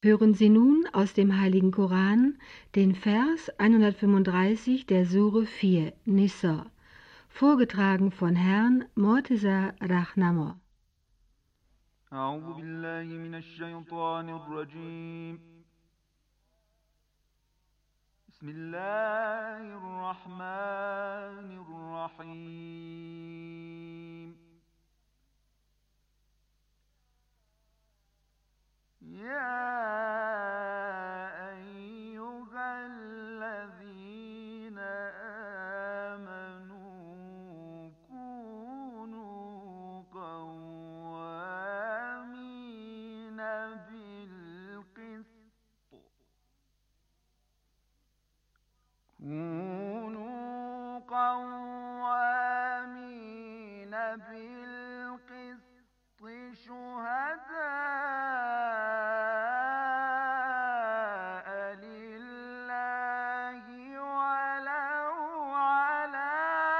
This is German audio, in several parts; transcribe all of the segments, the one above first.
Hören Sie nun aus dem Heiligen Koran den Vers 135 der Sure 4, Nisa, vorgetragen von Herrn Morteza Rahnamur. أعوذ بالله من الشيطان الرجيم. بسم الله الرحمن الرحيم. يا أيها الذين آمنوا كونوا قوامين بالقسط شهداء لله ولو على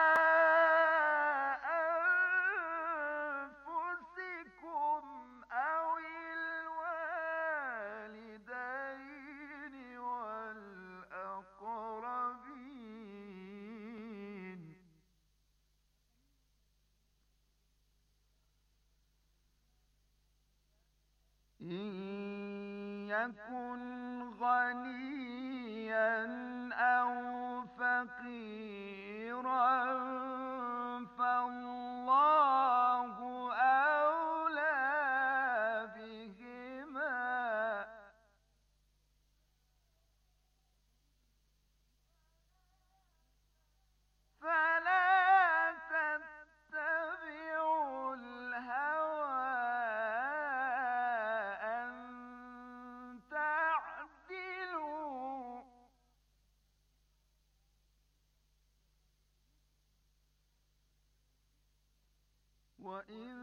أنفسكم أو الوالدين والأقربين إن يكن غنيا أو فقيرا فالله أولى بهما فلا تتبعوا الهوى أن تعدلوا وإن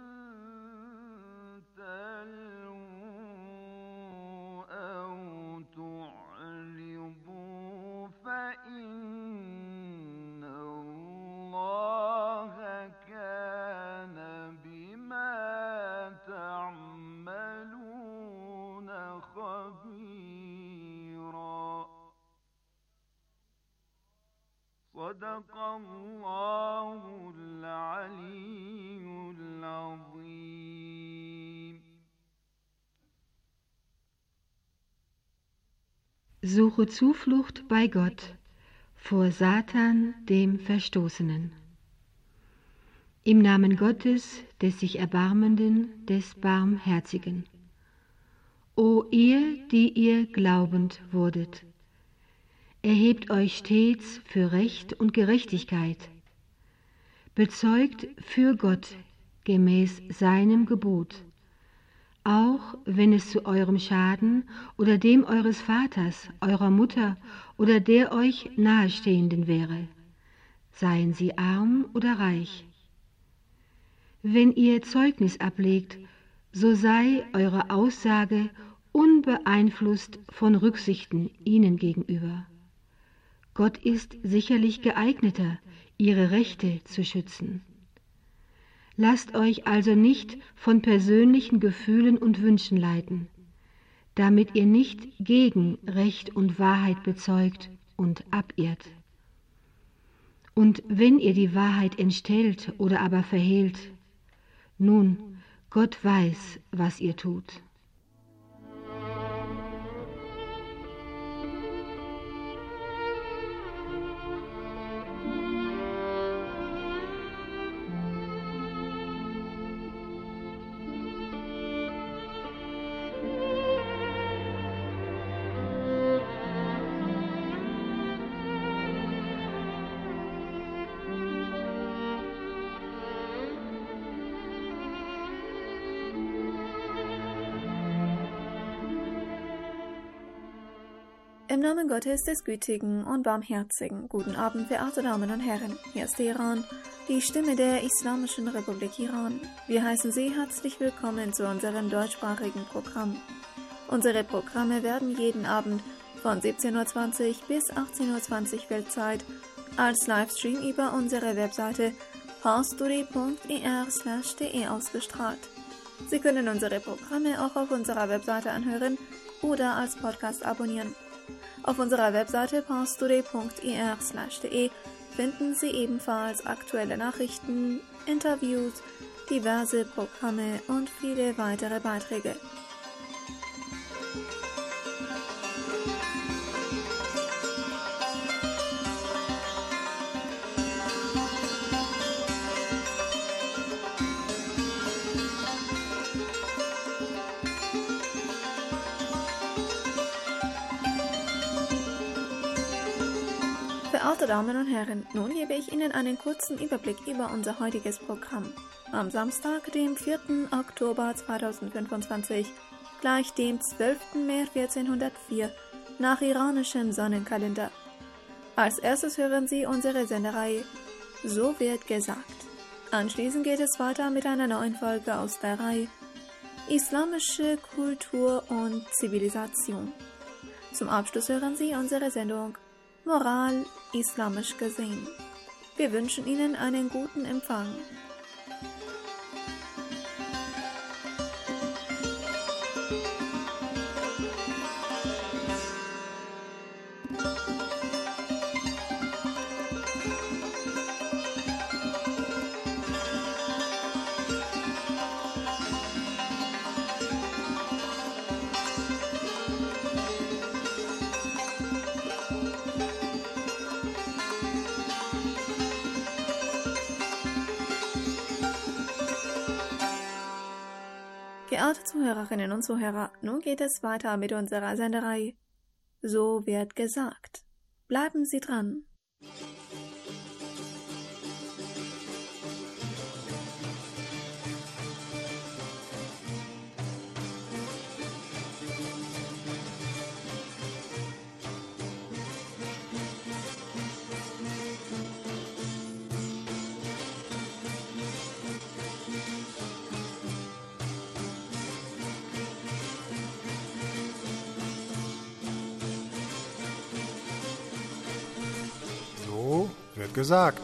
تلووا أو تعرضوا فإن الله كان بما تعملون خبيرا. صدق الله العلي العظيم. Suche Zuflucht bei Gott vor Satan, dem Verstoßenen. Im Namen Gottes, des sich Erbarmenden, des Barmherzigen. O ihr, die ihr glaubend wurdet, erhebt euch stets für Recht und Gerechtigkeit, bezeugt für Gott gemäß seinem Gebot, auch wenn es zu eurem Schaden oder dem eures Vaters, eurer Mutter oder der euch Nahestehenden wäre, seien sie arm oder reich. Wenn ihr Zeugnis ablegt, so sei eure Aussage unbeeinflusst von Rücksichten ihnen gegenüber. Gott ist sicherlich geeigneter, ihre Rechte zu schützen. Lasst euch also nicht von persönlichen Gefühlen und Wünschen leiten, damit ihr nicht gegen Recht und Wahrheit bezeugt und abirrt. Und wenn ihr die Wahrheit entstellt oder aber verhehlt, nun, Gott weiß, was ihr tut. Im Namen Gottes, des Gütigen und Barmherzigen. Guten Abend, verehrte Damen und Herren. Hier ist Iran, die Stimme der Islamischen Republik Iran. Wir heißen Sie herzlich willkommen zu unserem deutschsprachigen Programm. Unsere Programme werden jeden Abend von 17:20 Uhr bis 18:20 Uhr Weltzeit als Livestream über unsere Webseite pasturi.ir/de ausgestrahlt. Sie können unsere Programme auch auf unserer Webseite anhören, oder als Podcast abonnieren. Auf unserer Webseite parstoday.ir/de finden Sie ebenfalls aktuelle Nachrichten, Interviews, diverse Programme und viele weitere Beiträge. Verehrte Damen und Herren, nun gebe ich Ihnen einen kurzen Überblick über unser heutiges Programm. Am Samstag, dem 4. Oktober 2025, gleich dem 12. März 1404, nach iranischem Sonnenkalender. Als erstes hören Sie unsere Sendereihe So wird gesagt. Anschließend geht es weiter mit einer neuen Folge aus der Reihe Islamische Kultur und Zivilisation. Zum Abschluss hören Sie unsere Sendung Moral islamisch gesehen. Wir wünschen Ihnen einen guten Empfang. Geehrte Zuhörerinnen und Zuhörer, nun geht es weiter mit unserer Sendereihe So wird gesagt. Bleiben Sie dran. Wird gesagt.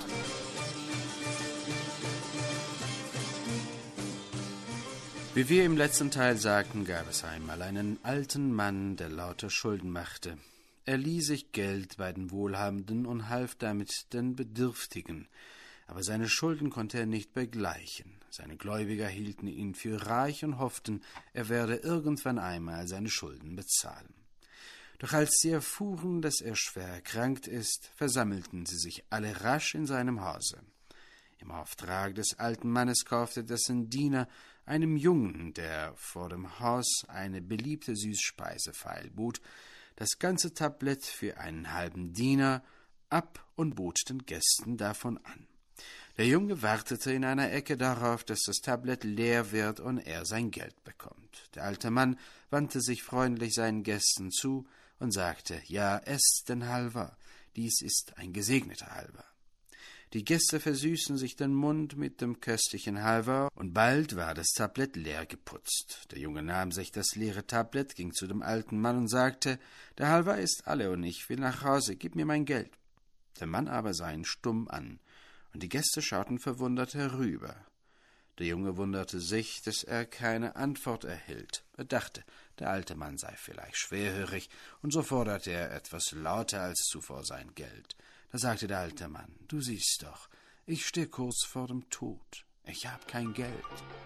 Wie wir im letzten Teil sagten, gab es einmal einen alten Mann, der lauter Schulden machte. Er lieh sich Geld bei den Wohlhabenden und half damit den Bedürftigen, aber seine Schulden konnte er nicht begleichen. Seine Gläubiger hielten ihn für reich und hofften, er werde irgendwann einmal seine Schulden bezahlen. Doch als sie erfuhren, dass er schwer erkrankt ist, versammelten sie sich alle rasch in seinem Hause. Im Auftrag des alten Mannes kaufte dessen Diener einem Jungen, der vor dem Haus eine beliebte Süßspeise feilbot, das ganze Tablett für einen halben Dinar ab und bot den Gästen davon an. Der Junge wartete in einer Ecke darauf, dass das Tablett leer wird und er sein Geld bekommt. Der alte Mann wandte sich freundlich seinen Gästen zu und sagte, ja, esst den Halwa, dies ist ein gesegneter Halwa. Die Gäste versüßen sich den Mund mit dem köstlichen Halwa, und bald war das Tablett leer geputzt. Der Junge nahm sich das leere Tablett, ging zu dem alten Mann und sagte, der Halwa ist alle und ich will nach Hause, gib mir mein Geld. Der Mann aber sah ihn stumm an, und die Gäste schauten verwundert herüber. Der Junge wunderte sich, dass er keine Antwort erhielt. Er dachte, der alte Mann sei vielleicht schwerhörig, und so forderte er etwas lauter als zuvor sein Geld. Da sagte der alte Mann, du siehst doch, ich stehe kurz vor dem Tod. Ich habe kein Geld.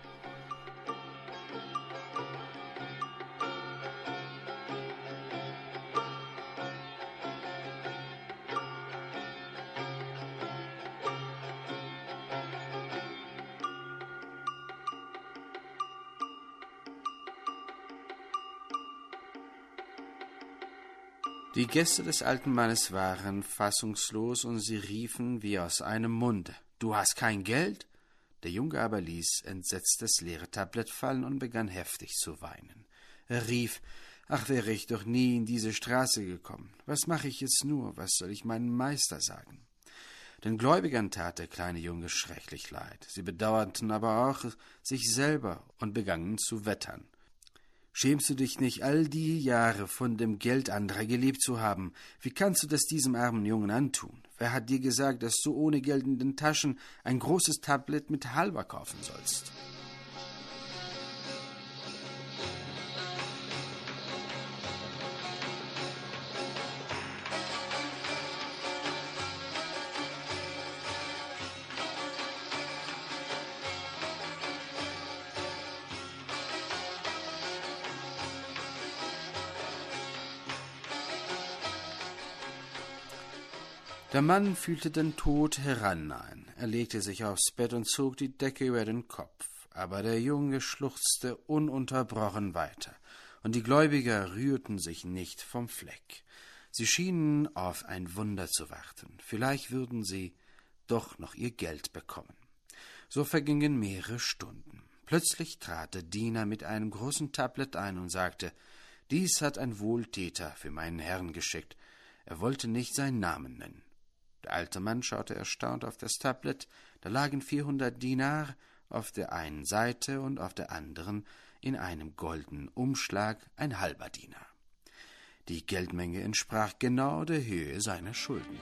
Die Gäste des alten Mannes waren fassungslos, und sie riefen wie aus einem Munde, »Du hast kein Geld?« Der Junge aber ließ entsetzt das leere Tablett fallen und begann heftig zu weinen. Er rief, »Ach, wäre ich doch nie in diese Straße gekommen. Was mache ich jetzt nur? Was soll ich meinem Meister sagen?« Den Gläubigern tat der kleine Junge schrecklich leid. Sie bedauerten aber auch sich selber und begannen zu wettern. »Schämst du dich nicht, all die Jahre von dem Geld anderer gelebt zu haben? Wie kannst du das diesem armen Jungen antun? Wer hat dir gesagt, dass du ohne Geld in den Taschen ein großes Tablett mit Halwa kaufen sollst?« Der Mann fühlte den Tod herannahen. Er legte sich aufs Bett und zog die Decke über den Kopf. Aber der Junge schluchzte ununterbrochen weiter, und die Gläubiger rührten sich nicht vom Fleck. Sie schienen auf ein Wunder zu warten. Vielleicht würden sie doch noch ihr Geld bekommen. So vergingen mehrere Stunden. Plötzlich trat der Diener mit einem großen Tablett ein und sagte: »Dies hat ein Wohltäter für meinen Herrn geschickt. Er wollte nicht seinen Namen nennen.« Der alte Mann schaute erstaunt auf das Tablett. Da lagen 400 Dinar auf der einen Seite und auf der anderen in einem goldenen Umschlag ein halber Dinar. Die Geldmenge entsprach genau der Höhe seiner Schulden.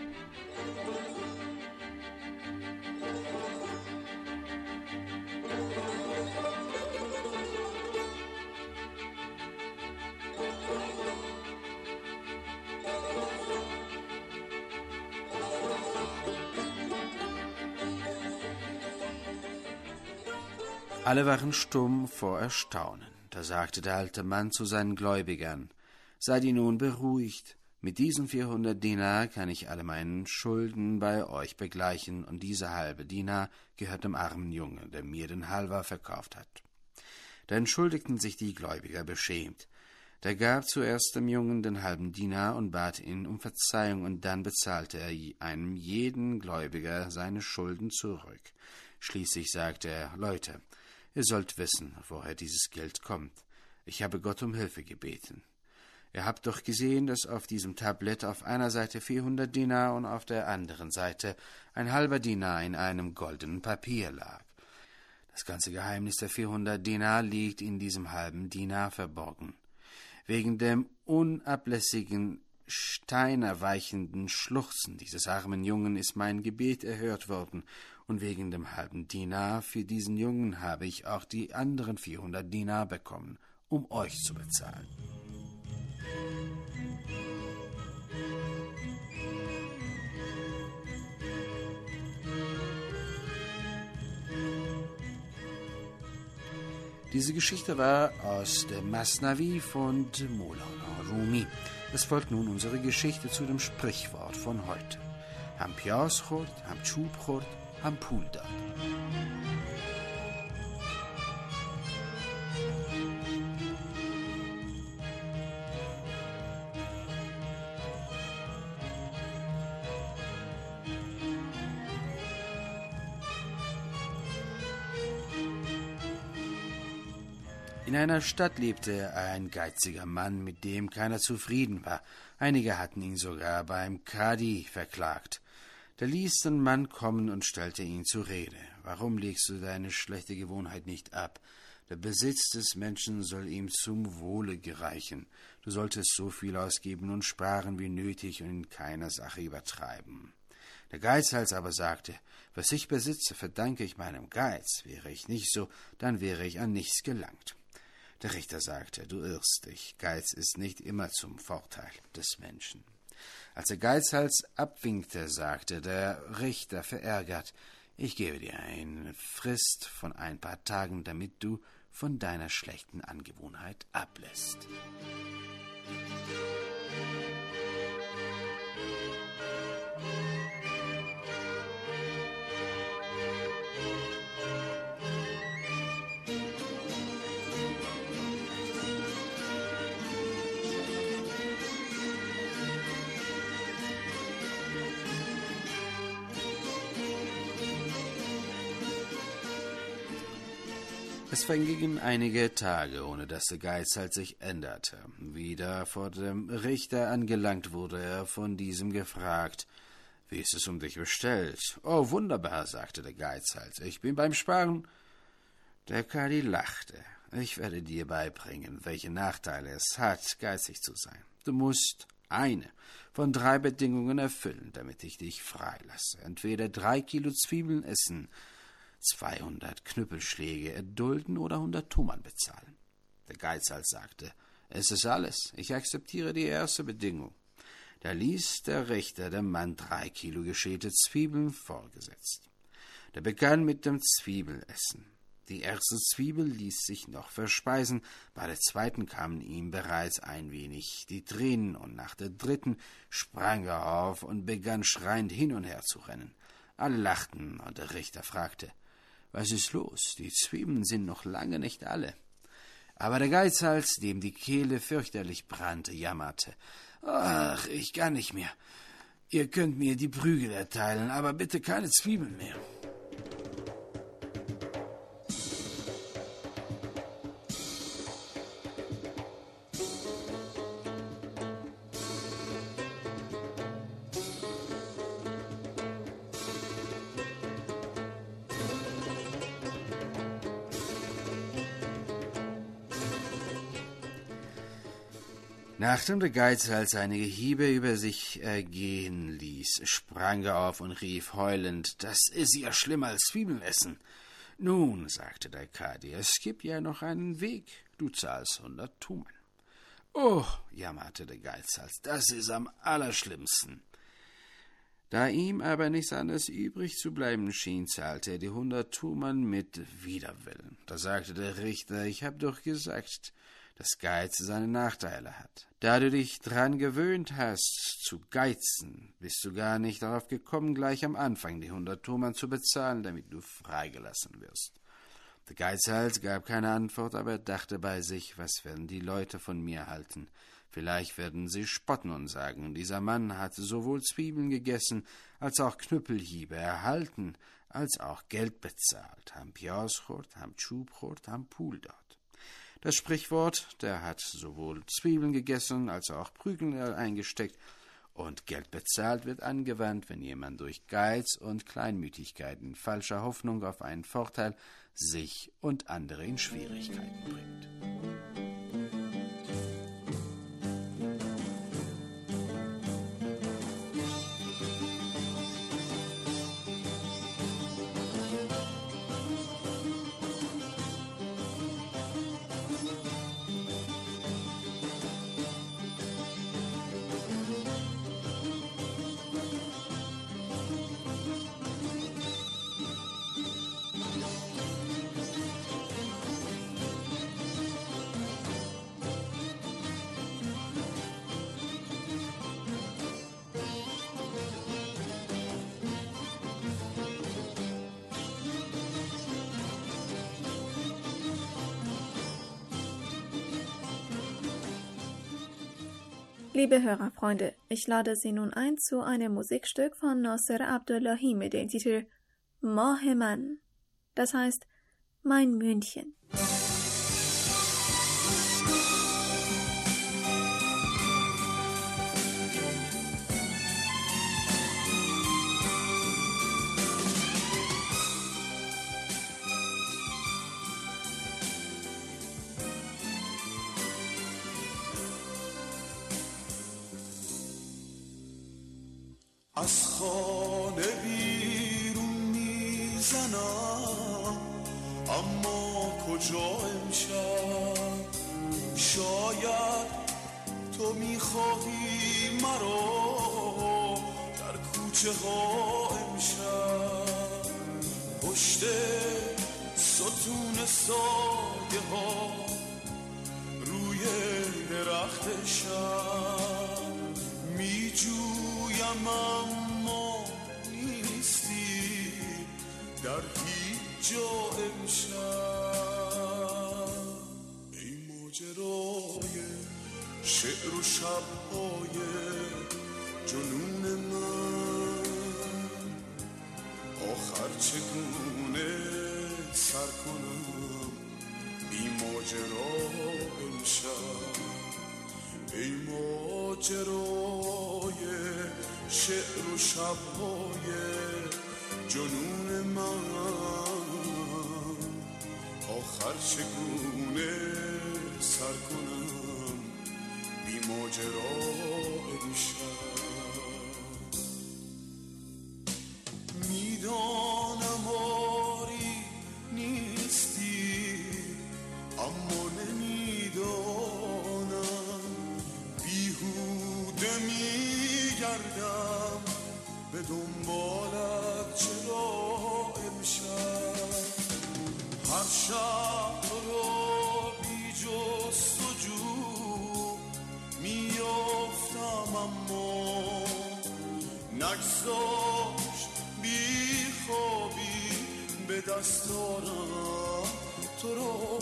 Alle waren stumm vor Erstaunen. Da sagte der alte Mann zu seinen Gläubigern: »Seid ihr nun beruhigt. Mit diesen 400 Dinar kann ich alle meine Schulden bei euch begleichen, und dieser halbe Dinar gehört dem armen Jungen, der mir den Halva verkauft hat.« Da entschuldigten sich die Gläubiger beschämt. Da gab zuerst dem Jungen den halben Dinar und bat ihn um Verzeihung, und dann bezahlte er einem jeden Gläubiger seine Schulden zurück. Schließlich sagte er: »Leute, ihr sollt wissen, woher dieses Geld kommt. Ich habe Gott um Hilfe gebeten. Ihr habt doch gesehen, dass auf diesem Tablett auf einer Seite 400 Dinar und auf der anderen Seite ein halber Dinar in einem goldenen Papier lag. Das ganze Geheimnis der 400 Dinar liegt in diesem halben Dinar verborgen. Wegen dem unablässigen, steinerweichenden Schluchzen dieses armen Jungen ist mein Gebet erhört worden, und wegen dem halben Dinar für diesen Jungen habe ich auch die anderen 400 Dinar bekommen, um euch zu bezahlen.« Diese Geschichte war aus dem Masnavi von Maulana Rumi. Es folgt nun unsere Geschichte zu dem Sprichwort von heute. Ham pyas khord, ham chub khord, ham pul dad. In einer Stadt lebte ein geiziger Mann, mit dem keiner zufrieden war. Einige hatten ihn sogar beim Kadi verklagt. Der ließ den Mann kommen und stellte ihn zur Rede. »Warum legst du deine schlechte Gewohnheit nicht ab? Der Besitz des Menschen soll ihm zum Wohle gereichen. Du solltest so viel ausgeben und sparen wie nötig und in keiner Sache übertreiben.« Der Geizhals aber sagte: »Was ich besitze, verdanke ich meinem Geiz. Wäre ich nicht so, dann wäre ich an nichts gelangt.« Der Richter sagte: »Du irrst dich. Geiz ist nicht immer zum Vorteil des Menschen.« Als der Geizhals abwinkte, sagte der Richter verärgert: »Ich gebe dir eine Frist von ein paar Tagen, damit du von deiner schlechten Angewohnheit ablässt.« Es vergingen einige Tage, ohne dass der Geizhals sich änderte. Wieder vor dem Richter angelangt, wurde er von diesem gefragt: »Wie ist es um dich bestellt?« »Oh, wunderbar«, sagte der Geizhals, »ich bin beim Sparen.« Der Kadi lachte. »Ich werde dir beibringen, welche Nachteile es hat, geizig zu sein. Du musst eine von 3 Bedingungen erfüllen, damit ich dich freilasse. Entweder 3 Kilo Zwiebeln essen, 200 Knüppelschläge erdulden oder 100 Tuman bezahlen.« Der Geizhals sagte: »Es ist alles. Ich akzeptiere die erste Bedingung.« Da ließ der Richter dem Mann 3 Kilo geschälte Zwiebeln vorgesetzt. Der begann mit dem Zwiebelessen. Die erste Zwiebel ließ sich noch verspeisen, bei der zweiten kamen ihm bereits ein wenig die Tränen, und nach der dritten sprang er auf und begann schreiend hin und her zu rennen. Alle lachten, und der Richter fragte: »Was ist los? Die Zwiebeln sind noch lange nicht alle.« Aber der Geizhals, dem die Kehle fürchterlich brannte, jammerte: »Ach, ich kann nicht mehr. Ihr könnt mir die Prügel erteilen, aber bitte keine Zwiebeln mehr.« Nachdem der Geizhals einige Hiebe über sich ergehen ließ, sprang er auf und rief heulend: »Das ist ja schlimmer als Zwiebeln essen.« »Nun«, sagte der Kadi, »es gibt ja noch einen Weg. Du zahlst 100 Tumen.« »Oh«, jammerte der Geizhals, »das ist am allerschlimmsten.« Da ihm aber nichts anderes übrig zu bleiben schien, zahlte er die 100 Tumen mit Widerwillen. Da sagte der Richter: »Ich hab doch gesagt, dass Geiz seine Nachteile hat. Da du dich dran gewöhnt hast, zu geizen, bist du gar nicht darauf gekommen, gleich am Anfang die 100 Tumen zu bezahlen, damit du freigelassen wirst.« Der Geizhals gab keine Antwort, aber er dachte bei sich: Was werden die Leute von mir halten? Vielleicht werden sie spotten und sagen: Dieser Mann hat sowohl Zwiebeln gegessen, als auch Knüppelhiebe erhalten, als auch Geld bezahlt. Ham Pjauschort, ham Tschubrot, ham Puldort. Das Sprichwort: Der hat sowohl Zwiebeln gegessen, als auch Prügel eingesteckt, und Geld bezahlt, wird angewandt, wenn jemand durch Geiz und Kleinmütigkeit in falscher Hoffnung auf einen Vorteil sich und andere in Schwierigkeiten bringt. Liebe Hörerfreunde, ich lade Sie nun ein zu einem Musikstück von Nasser Abdullahi mit dem Titel Mah Man, das heißt Mein München. از خانه بیرون میزنم اما کجا امشب شاید تو میخواهی مرا در کوچه ها امشب پشت ستون سایه ها روی درخت شب میجویم اما نیستی در هیچ جا امشب ای ماجرای شعر و شبهای جنون من آخر چگونه سر کنم ای ماجرا امشب ای ماجرای شعر و شبهای جنون من آخر چگونه سر کنم بی ماجرا امشب میدانم آری نیستی اما نمیدانم بیهوده میگردم به دنبالت چرا امشب هر شب تو رو بی جستجو میافتم، اما نگذاشت بی خوابی به دست دارم تو رو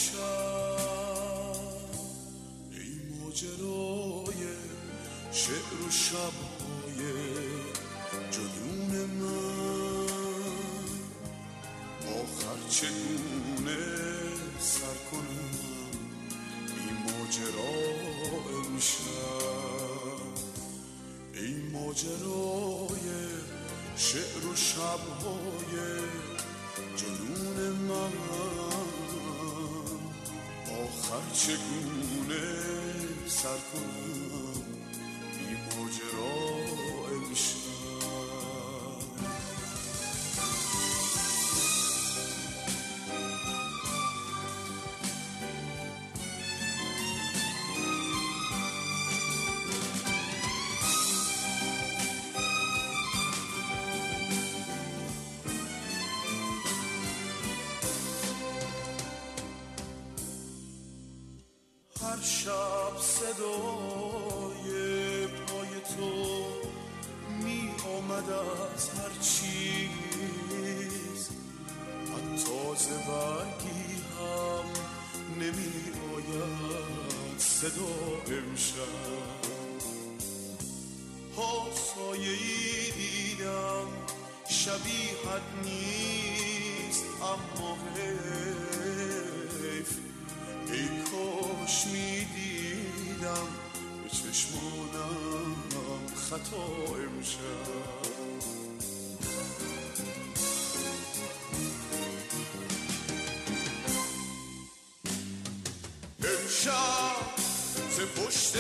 امشب. ای ماجرای شعر و شبهای جنون من، آخر چگونه سر کنم این ماجرا امشب. ای ماجرای شعر و شبهای جنون من، آخر چگونه سر کنم این ماجرا امشب. هر شب صدای پای تو می آمد از هر چیز، حتی ز برگی هم نمی آید صدا امشب. ها سایه‌ای دیدم شبیهت نیست، اما حیف، ای کاش می دیدم به چشمانم خطا امشب. امشب ز پشت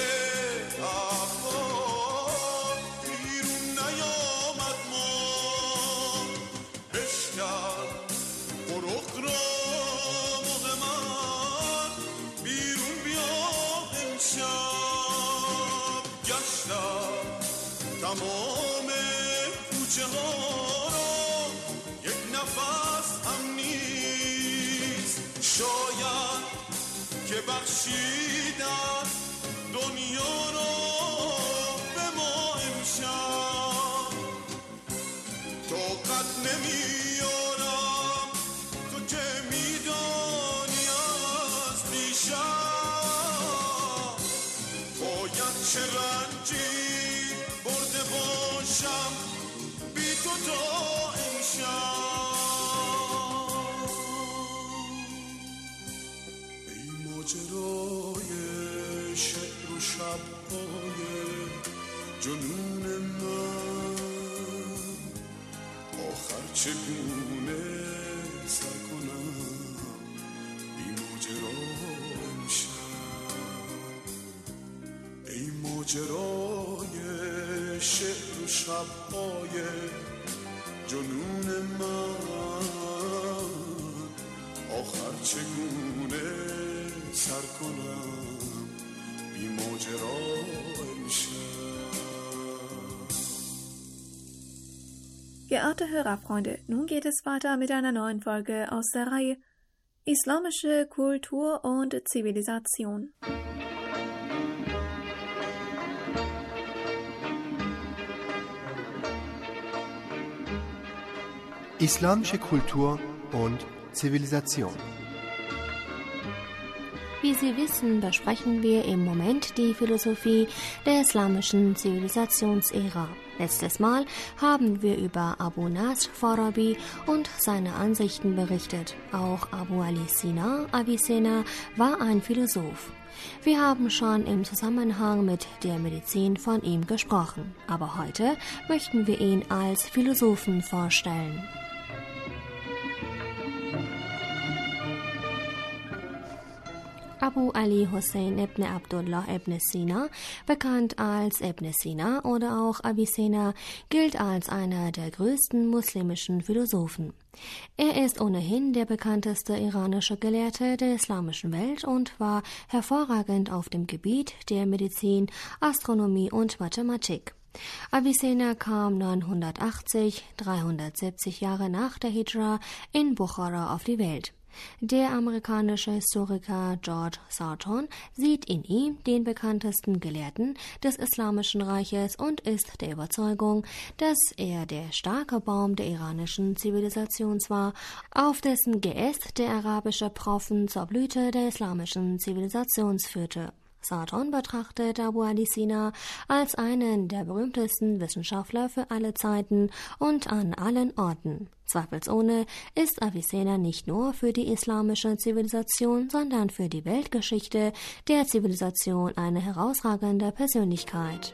ابرها بیرون نیامد ما، بشکن قرق را مغ من بیرون بیا امشب. گشتم تمام کوچه ها را، یک نفس هم نیست، شاید که بخشیدن دنیا را به ما امشب. طاقت نمیارم تو که میدانی از دیشب، باید چه رنجی برده باشم بی تو تا امشب. ماجرای شعر و شبهای جنون من، آخر چگونه سر کنم بی ماجرا امشب. ای ماجرای شعر و شبهای جنون من، آخر چگونه سر کنم بی ماجرا امشب. Geehrte Hörerfreunde, nun geht es weiter mit einer neuen Folge aus der Reihe Islamische Kultur und Zivilisation. Islamische Kultur und Zivilisation. Wie Sie wissen, besprechen wir im Moment die Philosophie der islamischen Zivilisationsära. Letztes Mal haben wir über Abu Nasr Farabi und seine Ansichten berichtet. Auch Abu Ali Sina Avicenna war ein Philosoph. Wir haben schon im Zusammenhang mit der Medizin von ihm gesprochen, aber heute möchten wir ihn als Philosophen vorstellen. Abu Ali Hussein ibn Abdullah ibn Sina, bekannt als Ibn Sina oder auch Avicenna, gilt als einer der größten muslimischen Philosophen. Er ist ohnehin der bekannteste iranische Gelehrte der islamischen Welt und war hervorragend auf dem Gebiet der Medizin, Astronomie und Mathematik. Avicenna kam 980, 370 Jahre nach der Hijra, in Bukhara auf die Welt. Der amerikanische Historiker George Sarton sieht in ihm den bekanntesten Gelehrten des Islamischen Reiches und ist der Überzeugung, dass er der starke Baum der iranischen Zivilisation war, auf dessen Geäst der arabische Propheten zur Blüte der islamischen Zivilisation führte. Sarton betrachtet Abu Ali Sina als einen der berühmtesten Wissenschaftler für alle Zeiten und an allen Orten. Zweifelsohne ist Avicenna nicht nur für die islamische Zivilisation, sondern für die Weltgeschichte der Zivilisation eine herausragende Persönlichkeit.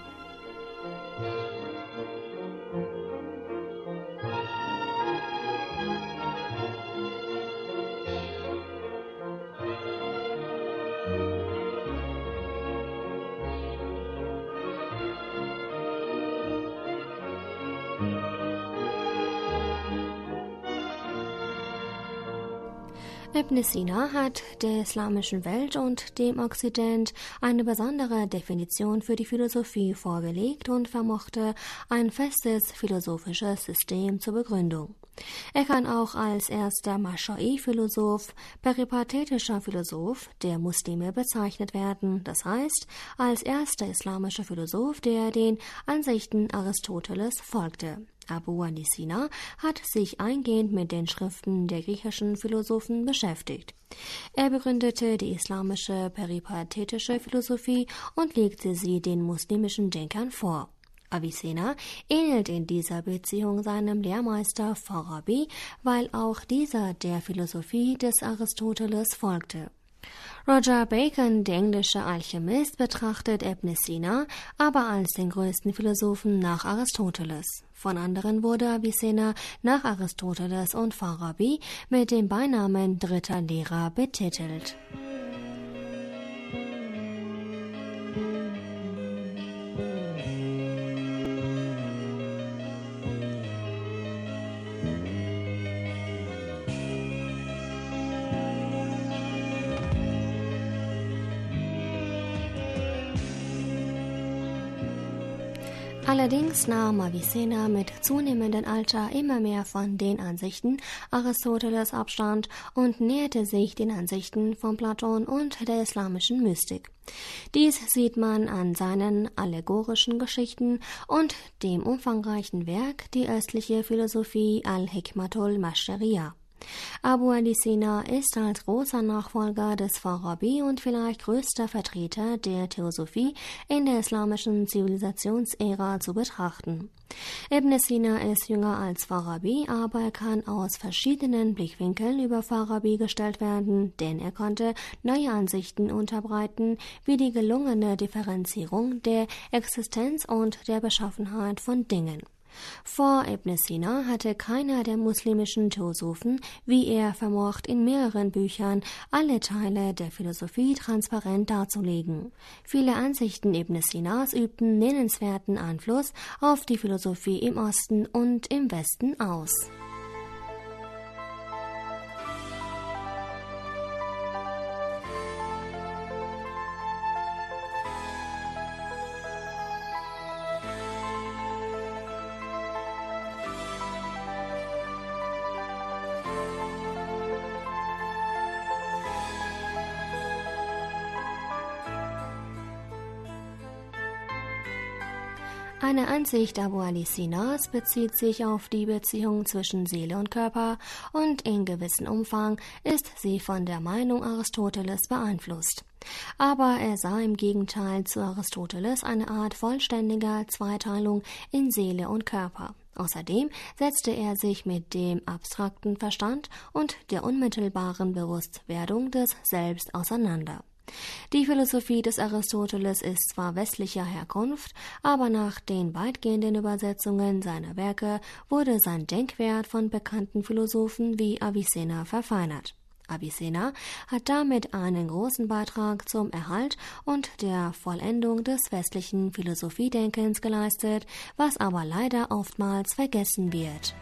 Ibn Sina hat der islamischen Welt und dem Okzident eine besondere Definition für die Philosophie vorgelegt und vermochte ein festes philosophisches System zur Begründung. Er kann auch als erster Maschai-Philosoph, peripatetischer Philosoph der Muslime bezeichnet werden, das heißt als erster islamischer Philosoph, der den Ansichten Aristoteles folgte. Abu Ali Sina hat sich eingehend mit den Schriften der griechischen Philosophen beschäftigt. Er begründete die islamische peripatetische Philosophie und legte sie den muslimischen Denkern vor. Avicenna ähnelt in dieser Beziehung seinem Lehrmeister Farabi, weil auch dieser der Philosophie des Aristoteles folgte. Roger Bacon, der englische Alchemist, betrachtet Ibn Sina aber als den größten Philosophen nach Aristoteles. Von anderen wurde Avicenna nach Aristoteles und Farabi mit dem Beinamen dritter Lehrer betitelt. Allerdings nahm Avicenna mit zunehmendem Alter immer mehr von den Ansichten Aristoteles Abstand und näherte sich den Ansichten von Platon und der islamischen Mystik. Dies sieht man an seinen allegorischen Geschichten und dem umfangreichen Werk Die östliche Philosophie al-Hikmatul Mashariya. Abu Ali Sina ist als großer Nachfolger des Farabi und vielleicht größter Vertreter der Theosophie in der islamischen Zivilisationsära zu betrachten. Ibn Sina ist jünger als Farabi, aber er kann aus verschiedenen Blickwinkeln über Farabi gestellt werden, denn er konnte neue Ansichten unterbreiten, wie die gelungene Differenzierung der Existenz und der Beschaffenheit von Dingen. Vor Ibn Sina hatte keiner der muslimischen Theosophen, wie er vermocht, in mehreren Büchern alle Teile der Philosophie transparent darzulegen. Viele Ansichten Ibn Sinas übten nennenswerten Einfluss auf die Philosophie im Osten und im Westen aus. Eine Ansicht Abu Ali Sinas bezieht sich auf die Beziehung zwischen Seele und Körper und in gewissem Umfang ist sie von der Meinung Aristoteles beeinflusst. Aber er sah im Gegenteil zu Aristoteles eine Art vollständiger Zweiteilung in Seele und Körper. Außerdem setzte er sich mit dem abstrakten Verstand und der unmittelbaren Bewusstwerdung des Selbst auseinander. Die Philosophie des Aristoteles ist zwar westlicher Herkunft, aber nach den weitgehenden Übersetzungen seiner Werke wurde sein Denkwert von bekannten Philosophen wie Avicenna verfeinert. Avicenna hat damit einen großen Beitrag zum Erhalt und der Vollendung des westlichen Philosophiedenkens geleistet, was aber leider oftmals vergessen wird.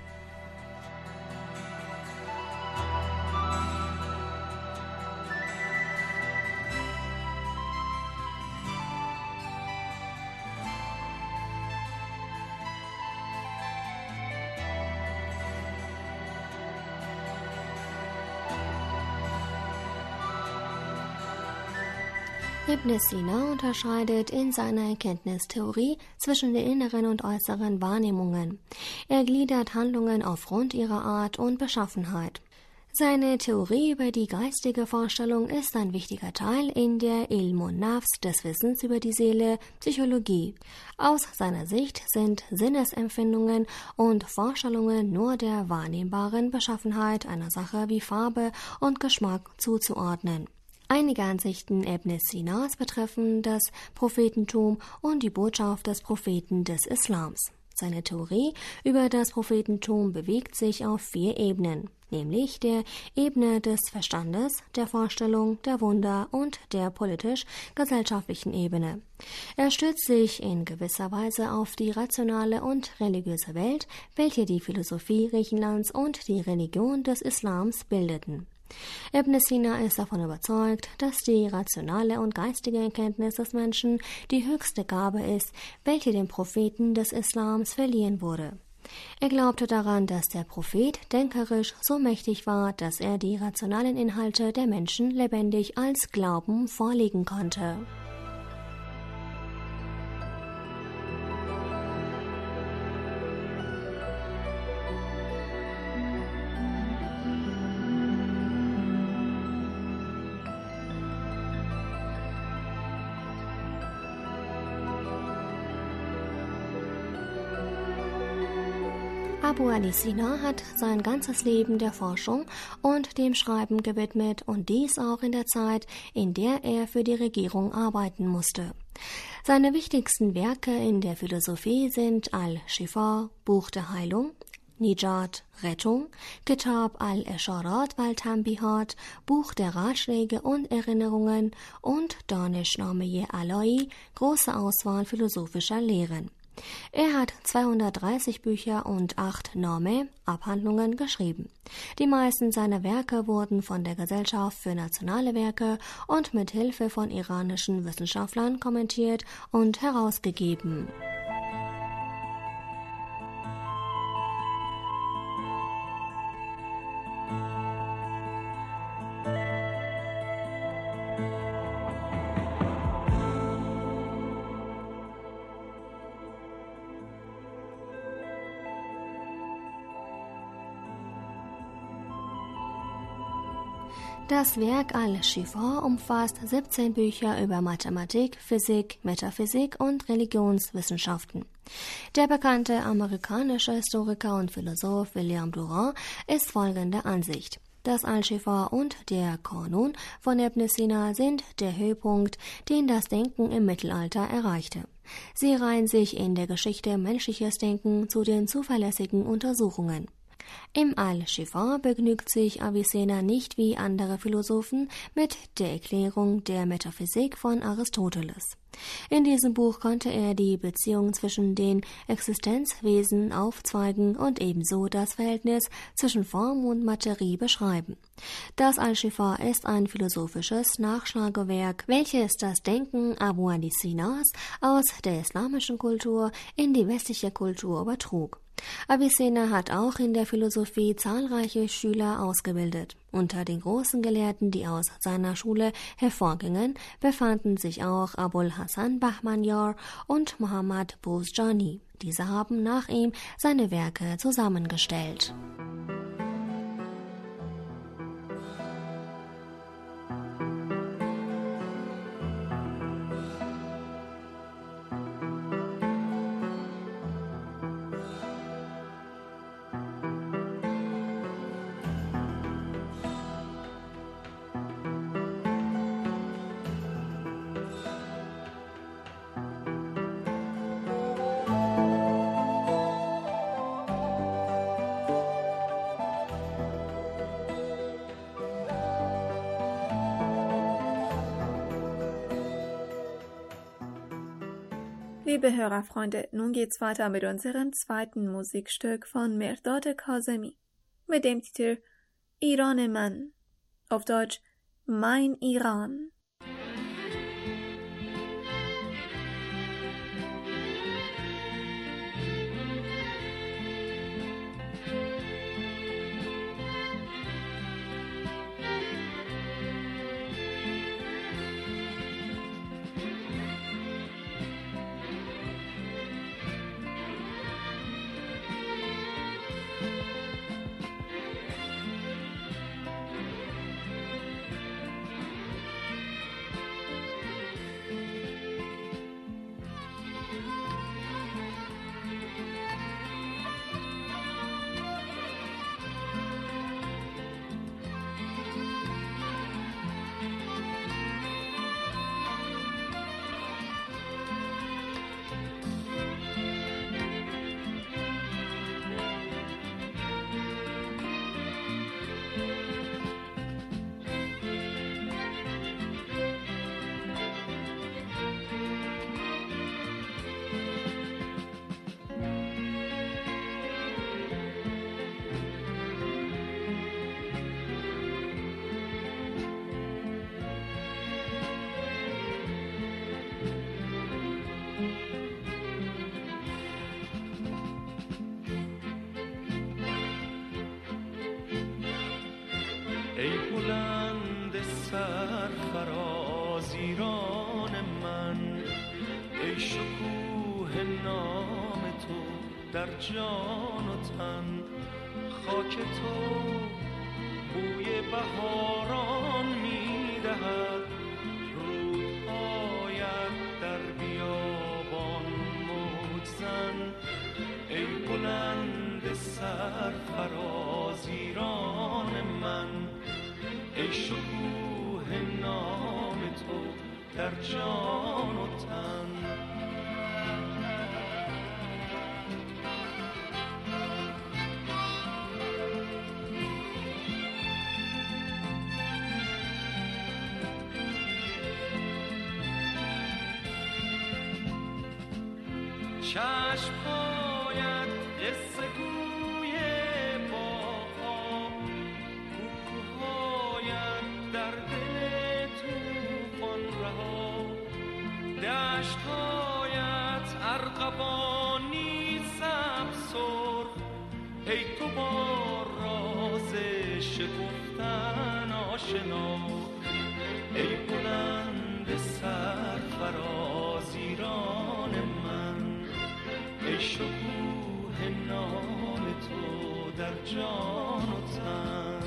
Ibn Sina unterscheidet in seiner Erkenntnistheorie zwischen den inneren und äußeren Wahrnehmungen. Er gliedert Handlungen aufgrund ihrer Art und Beschaffenheit. Seine Theorie über die geistige Vorstellung ist ein wichtiger Teil in der Ilmun Nafs des Wissens über die Seele, Psychologie. Aus seiner Sicht sind Sinnesempfindungen und Vorstellungen nur der wahrnehmbaren Beschaffenheit einer Sache wie Farbe und Geschmack zuzuordnen. Einige Ansichten Ibn Sinas betreffen das Prophetentum und die Botschaft des Propheten des Islams. Seine Theorie über das Prophetentum bewegt sich auf 4 Ebenen, nämlich der Ebene des Verstandes, der Vorstellung, der Wunder und der politisch-gesellschaftlichen Ebene. Er stützt sich in gewisser Weise auf die rationale und religiöse Welt, welche die Philosophie Griechenlands und die Religion des Islams bildeten. Ibn Sina ist davon überzeugt, dass die rationale und geistige Erkenntnis des Menschen die höchste Gabe ist, welche dem Propheten des Islams verliehen wurde. Er glaubte daran, dass der Prophet denkerisch so mächtig war, dass er die rationalen Inhalte der Menschen lebendig als Glauben vorlegen konnte. Abu Ali-Sina hat sein ganzes Leben der Forschung und dem Schreiben gewidmet und dies auch in der Zeit, in der er für die Regierung arbeiten musste. Seine wichtigsten Werke in der Philosophie sind Al-Shifa, Buch der Heilung, Nijat, Rettung, Kitab al-Isharat wal-Tanbihat, Buch der Ratschläge und Erinnerungen und Danish-Name Alai, große Auswahl philosophischer Lehren. Er hat 230 Bücher und 8 Name, Abhandlungen geschrieben. Die meisten seiner Werke wurden von der Gesellschaft für nationale Werke und mit Hilfe von iranischen Wissenschaftlern kommentiert und herausgegeben. Das Werk Al-Shifa umfasst 17 Bücher über Mathematik, Physik, Metaphysik und Religionswissenschaften. Der bekannte amerikanische Historiker und Philosoph William Durant ist folgender Ansicht: Das Al-Shifa und der Qanun von Ibn Sina sind der Höhepunkt, den das Denken im Mittelalter erreichte. Sie reihen sich in der Geschichte menschliches Denken zu den zuverlässigen Untersuchungen. Im Al-Shifa begnügt sich Avicenna nicht wie andere Philosophen mit der Erklärung der Metaphysik von Aristoteles. In diesem Buch konnte er die Beziehung zwischen den Existenzwesen aufzweigen und ebenso das Verhältnis zwischen Form und Materie beschreiben. Das Al-Shifa ist ein philosophisches Nachschlagewerk, welches das Denken Abu Ali-Sinas aus der islamischen Kultur in die westliche Kultur übertrug. Avicenna hat auch in der Philosophie zahlreiche Schüler ausgebildet. Unter den großen Gelehrten, die aus seiner Schule hervorgingen, befanden sich auch Abul Hasan Bahmaniyar und Muhammad Buzjani. Diese haben nach ihm seine Werke zusammengestellt. Liebe Hörerfreunde, nun geht's weiter mit unserem zweiten Musikstück von Mehrdad Kazemi mit dem Titel Iran Man, auf Deutsch Mein Iran. سرفرازیران من، ای شکوه نام تو در جان و تن. خاک تو بوی بهاران می‌دهد، رودهایت در بیابان موج زن. ای بلند سرفرازیران من، ای شکوه نام تو در جان و تن. چشم‌هایت قصه گوی باغ‌ها، کوه‌هایت در دل طوفان رها. دشت‌هایت ارغوانی سبز سرخ، ای تو با راز شکفتن آشنا. ای بلند سرفرازیران من، ای شکوه نام تو در جان و تن.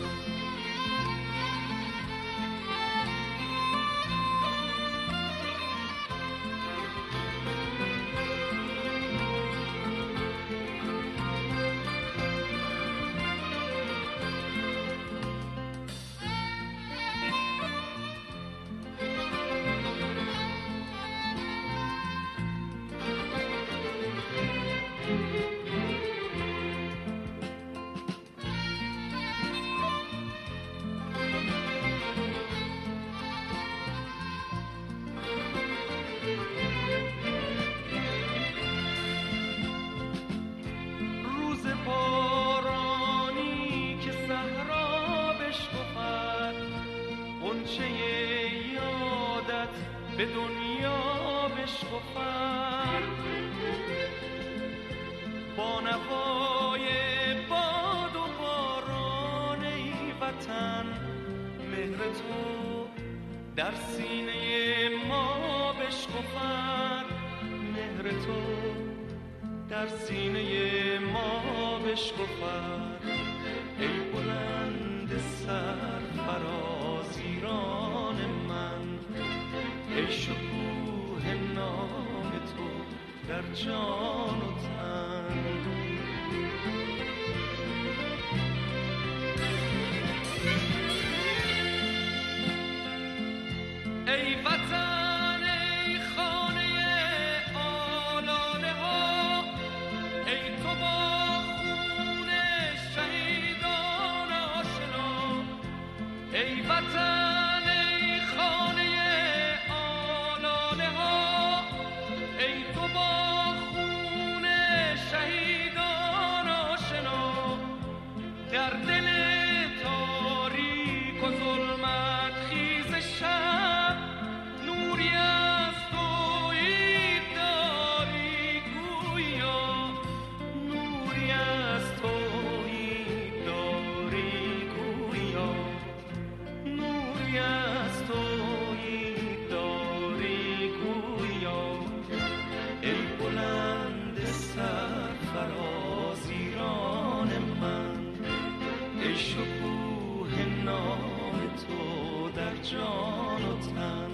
به دنیا بشکفد، با نوای باد و باران ای وطن. مهر تو در سینه ما بشکفد، مهر تو در سینه ما بشکفد. ای بلند سرفرازیران من، ای شکوه نام تو در جان و تن. ای وطن ای خانه آلاله ها، ای تو با خون شهیدان آشنا. ای وطن ای خانه آلاله ها، ای تو با خون شهیدان آشنا. در دل تاریک و ظلمت خیز شب، نوری از تویی داری گویا. نوری از تویی داری گویا. نوری از تویی داری گویا. ای بلند سرفرازیران من، ای شکوه نام تو در جان و تن.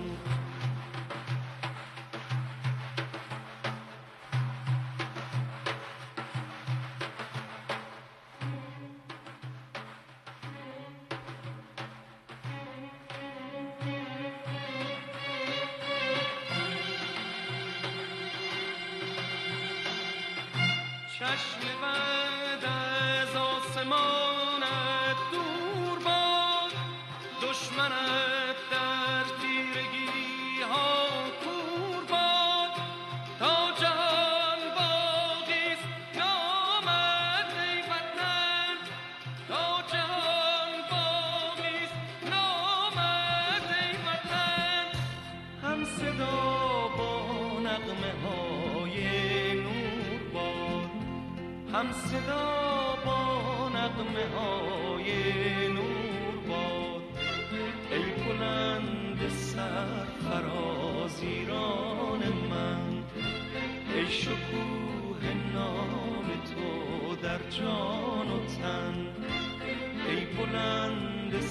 چشم بد از آسمانت دور باد، دشمنت در تیرگی ها کور باد. تا جهان باقیست نامت ای وطن، تا جهان باقیست نامت ای وطن. هم صدا با نغمه های نور باد، هم صدا با نغمه های نور باد. ای بلند سرفرازیران سرفرازیران من، ای شکوه نام تو در جان و تن، ای بلند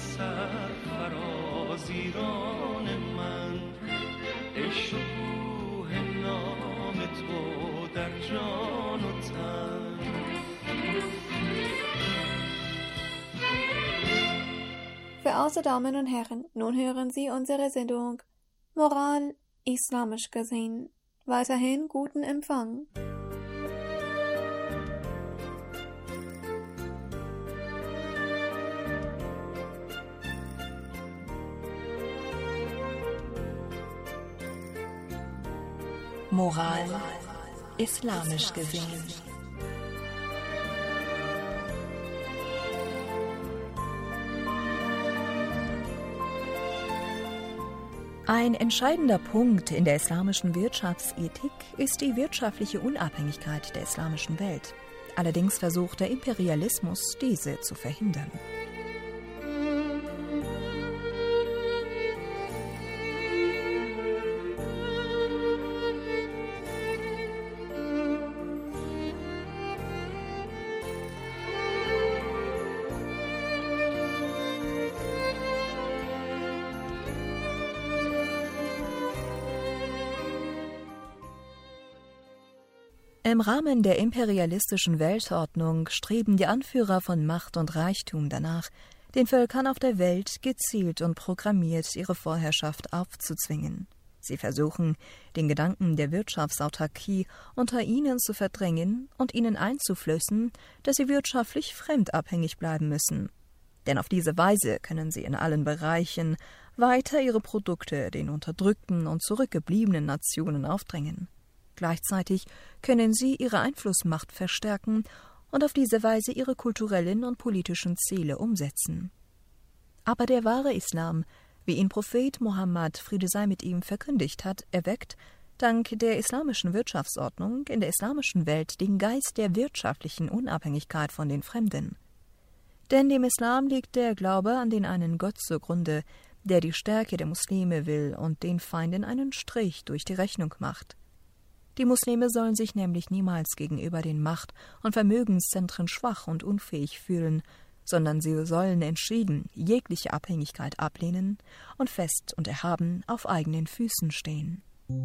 سرفرازیران من، ای شکوه نام تو در جان و تن. Verehrte Damen und Herren, nun hören Sie unsere Sendung Moral islamisch gesehen. Weiterhin guten Empfang. Moral islamisch gesehen. Ein entscheidender Punkt in der islamischen Wirtschaftsethik ist die wirtschaftliche Unabhängigkeit der islamischen Welt. Allerdings versucht der Imperialismus, diese zu verhindern. Im Rahmen der imperialistischen Weltordnung streben die Anführer von Macht und Reichtum danach, den Völkern auf der Welt gezielt und programmiert ihre Vorherrschaft aufzuzwingen. Sie versuchen, den Gedanken der Wirtschaftsautarkie unter ihnen zu verdrängen und ihnen einzuflößen, dass sie wirtschaftlich fremdabhängig bleiben müssen. Denn auf diese Weise können sie in allen Bereichen weiter ihre Produkte den unterdrückten und zurückgebliebenen Nationen aufdrängen. Gleichzeitig können sie ihre Einflussmacht verstärken und auf diese Weise ihre kulturellen und politischen Ziele umsetzen. Aber der wahre Islam, wie ihn Prophet Mohammed, Friede sei mit ihm, verkündigt hat, erweckt, dank der islamischen Wirtschaftsordnung in der islamischen Welt den Geist der wirtschaftlichen Unabhängigkeit von den Fremden. Denn dem Islam liegt der Glaube an den einen Gott zugrunde, der die Stärke der Muslime will und den Feinden einen Strich durch die Rechnung macht. Die Muslime sollen sich nämlich niemals gegenüber den Macht- und Vermögenszentren schwach und unfähig fühlen, sondern sie sollen entschieden jegliche Abhängigkeit ablehnen und fest und erhaben auf eigenen Füßen stehen.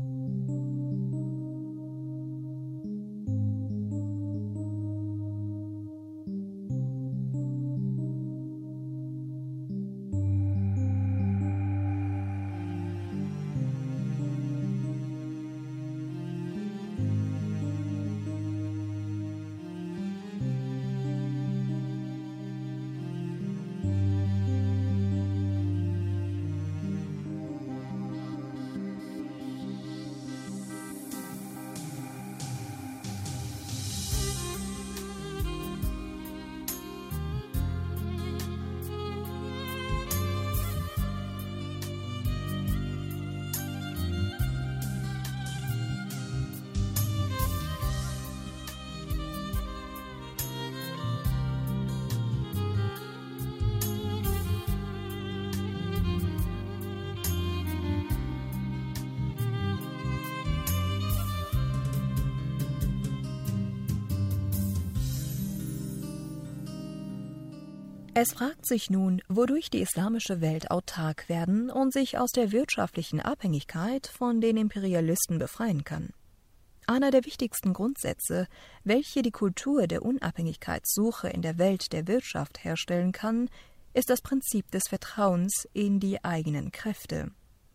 Es fragt sich nun, wodurch die islamische Welt autark werden und sich aus der wirtschaftlichen Abhängigkeit von den Imperialisten befreien kann. Einer der wichtigsten Grundsätze, welche die Kultur der Unabhängigkeitssuche in der Welt der Wirtschaft herstellen kann, ist das Prinzip des Vertrauens in die eigenen Kräfte.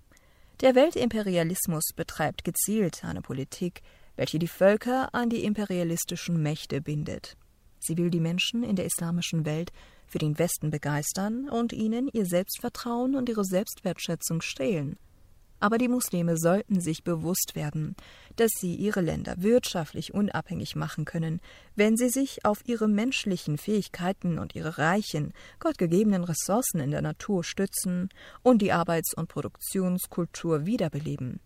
Der Weltimperialismus betreibt gezielt eine Politik, welche die Völker an die imperialistischen Mächte bindet. Sie will die Menschen in der islamischen Welt für den Westen begeistern und ihnen ihr Selbstvertrauen und ihre Selbstwertschätzung stehlen. Aber die Muslime sollten sich bewusst werden, dass sie ihre Länder wirtschaftlich unabhängig machen können, wenn sie sich auf ihre menschlichen Fähigkeiten und ihre reichen, gottgegebenen Ressourcen in der Natur stützen und die Arbeits- und Produktionskultur wiederbeleben.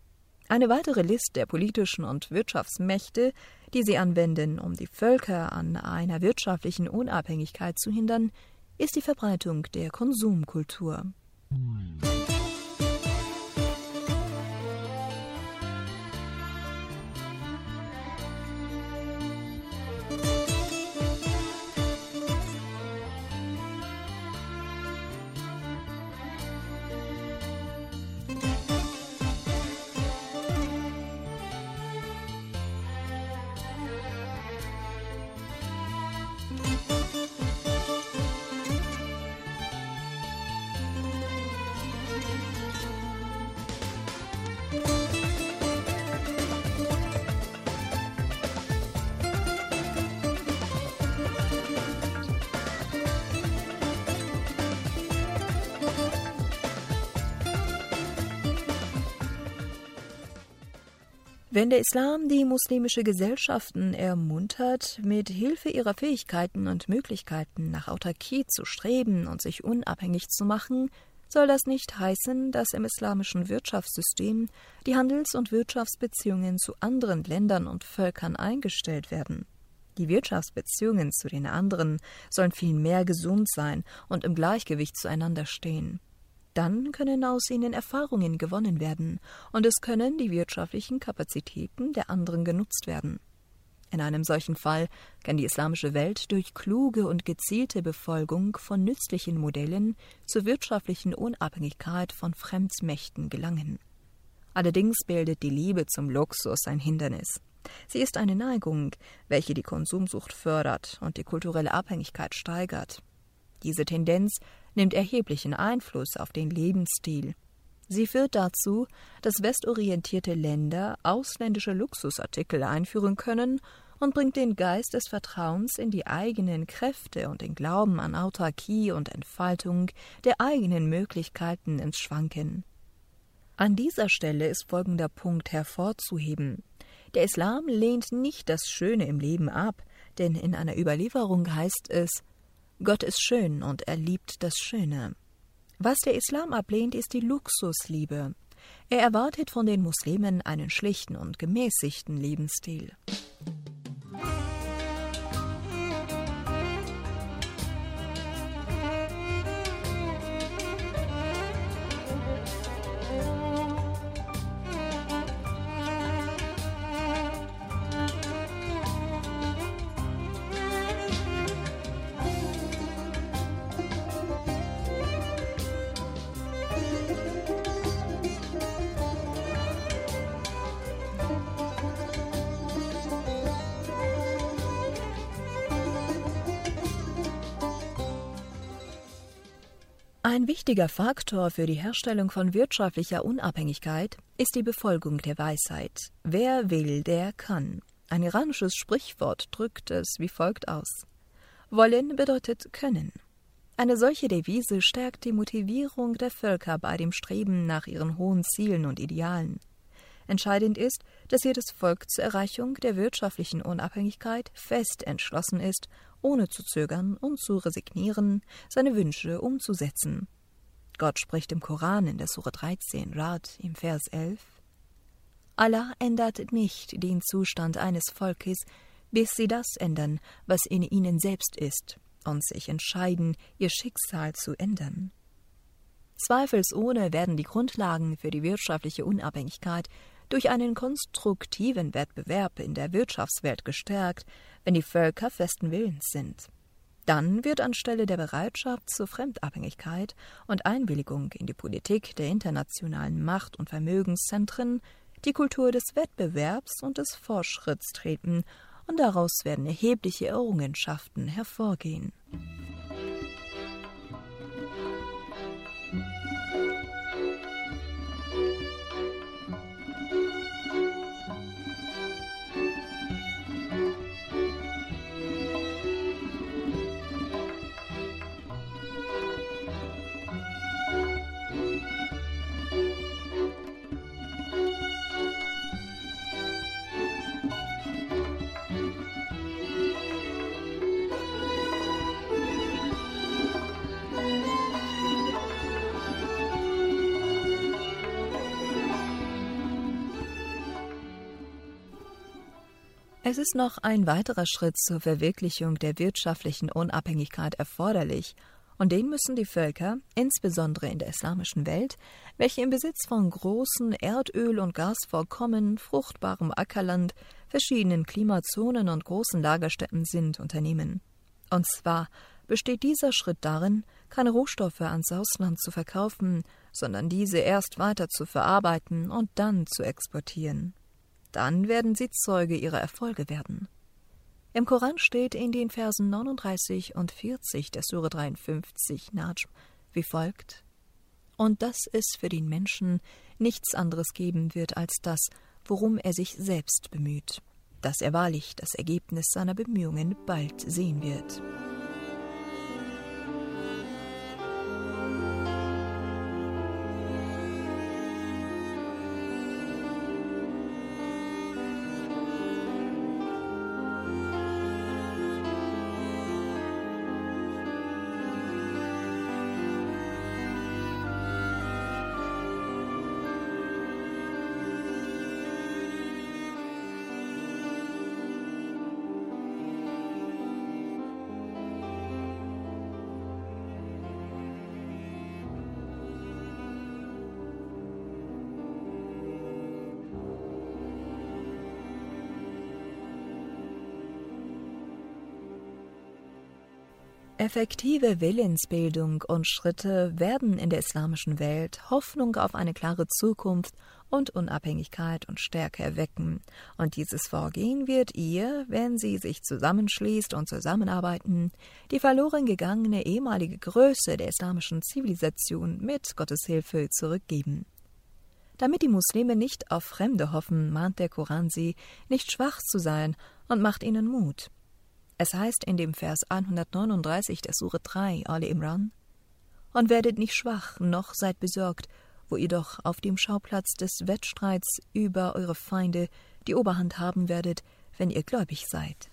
Eine weitere List der politischen und Wirtschaftsmächte, die sie anwenden, um die Völker an einer wirtschaftlichen Unabhängigkeit zu hindern, ist die Verbreitung der Konsumkultur. Wenn der Islam die muslimische Gesellschaften ermuntert, mit Hilfe ihrer Fähigkeiten und Möglichkeiten nach Autarkie zu streben und sich unabhängig zu machen, soll das nicht heißen, dass im islamischen Wirtschaftssystem die Handels- und Wirtschaftsbeziehungen zu anderen Ländern und Völkern eingestellt werden. Die Wirtschaftsbeziehungen zu den anderen sollen vielmehr gesund sein und im Gleichgewicht zueinander stehen. Dann können aus ihnen Erfahrungen gewonnen werden und es können die wirtschaftlichen Kapazitäten der anderen genutzt werden. In einem solchen Fall kann die islamische Welt durch kluge und gezielte Befolgung von nützlichen Modellen zur wirtschaftlichen Unabhängigkeit von Fremdmächten gelangen. Allerdings bildet die Liebe zum Luxus ein Hindernis. Sie ist eine Neigung, welche die Konsumsucht fördert und die kulturelle Abhängigkeit steigert. Diese Tendenz nimmt erheblichen Einfluss auf den Lebensstil. Sie führt dazu, dass westorientierte Länder ausländische Luxusartikel einführen können und bringt den Geist des Vertrauens in die eigenen Kräfte und den Glauben an Autarkie und Entfaltung der eigenen Möglichkeiten ins Schwanken. An dieser Stelle ist folgender Punkt hervorzuheben. Der Islam lehnt nicht das Schöne im Leben ab, denn in einer Überlieferung heißt es: Gott ist schön und er liebt das Schöne. Was der Islam ablehnt, ist die Luxusliebe. Er erwartet von den Muslimen einen schlichten und gemäßigten Lebensstil. Ein wichtiger Faktor für die Herstellung von wirtschaftlicher Unabhängigkeit ist die Befolgung der Weisheit. Wer will, der kann. Ein iranisches Sprichwort drückt es wie folgt aus: Wollen bedeutet können. Eine solche Devise stärkt die Motivierung der Völker bei dem Streben nach ihren hohen Zielen und Idealen. Entscheidend ist, dass jedes Volk zur Erreichung der wirtschaftlichen Unabhängigkeit fest entschlossen ist, ohne zu zögern und zu resignieren, seine Wünsche umzusetzen. Gott spricht im Koran in der Sure 13, Rad, im Vers 11: Allah ändert nicht den Zustand eines Volkes, bis sie das ändern, was in ihnen selbst ist, und sich entscheiden, ihr Schicksal zu ändern. Zweifelsohne werden die Grundlagen für die wirtschaftliche Unabhängigkeit durch einen konstruktiven Wettbewerb in der Wirtschaftswelt gestärkt, wenn die Völker festen Willens sind. Dann wird anstelle der Bereitschaft zur Fremdabhängigkeit und Einwilligung in die Politik der internationalen Macht- und Vermögenszentren die Kultur des Wettbewerbs und des Fortschritts treten, und daraus werden erhebliche Errungenschaften hervorgehen. Es ist noch ein weiterer Schritt zur Verwirklichung der wirtschaftlichen Unabhängigkeit erforderlich, und den müssen die Völker, insbesondere in der islamischen Welt, welche im Besitz von großen Erdöl- und Gasvorkommen, fruchtbarem Ackerland, verschiedenen Klimazonen und großen Lagerstätten sind, unternehmen. Und zwar besteht dieser Schritt darin, keine Rohstoffe ans Ausland zu verkaufen, sondern diese erst weiter zu verarbeiten und dann zu exportieren. Dann werden sie Zeuge ihrer Erfolge werden. Im Koran steht in den Versen 39 und 40 der Sure 53 Najm wie folgt: Und dass es für den Menschen nichts anderes geben wird als das, worum er sich selbst bemüht, dass er wahrlich das Ergebnis seiner Bemühungen bald sehen wird. Effektive Willensbildung und Schritte werden in der islamischen Welt Hoffnung auf eine klare Zukunft und Unabhängigkeit und Stärke erwecken. Und dieses Vorgehen wird ihr, wenn sie sich zusammenschließt und zusammenarbeiten, die verloren gegangene ehemalige Größe der islamischen Zivilisation mit Gottes Hilfe zurückgeben. Damit die Muslime nicht auf Fremde hoffen, mahnt der Koran sie, nicht schwach zu sein und macht ihnen Mut. Es heißt in dem Vers 139 der Sure 3, Ali Imran: Und werdet nicht schwach, noch seid besorgt, wo ihr doch auf dem Schauplatz des Wettstreits über eure Feinde die Oberhand haben werdet, wenn ihr gläubig seid.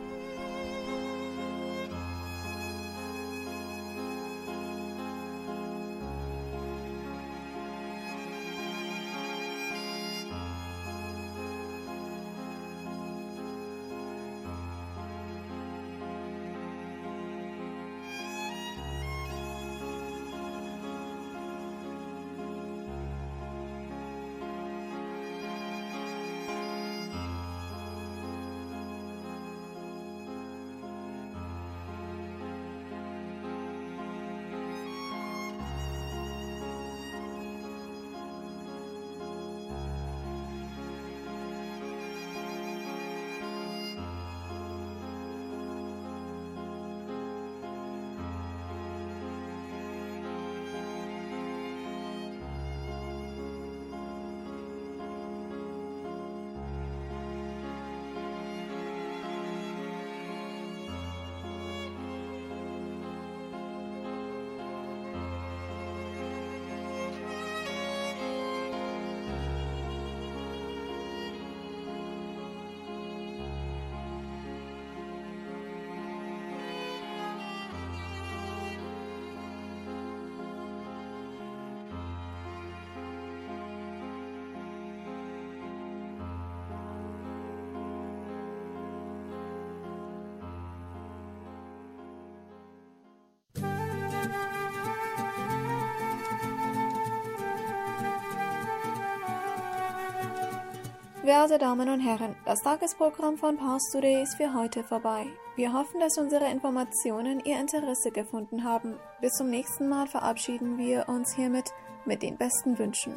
Werte Damen und Herren, das Tagesprogramm von Pars Today ist für heute vorbei. Wir hoffen, dass unsere Informationen Ihr Interesse gefunden haben. Bis zum nächsten Mal verabschieden wir uns hiermit mit den besten Wünschen.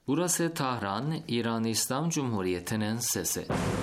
Burası Tahran, İran İslam Cumhuriyeti'nin sesi.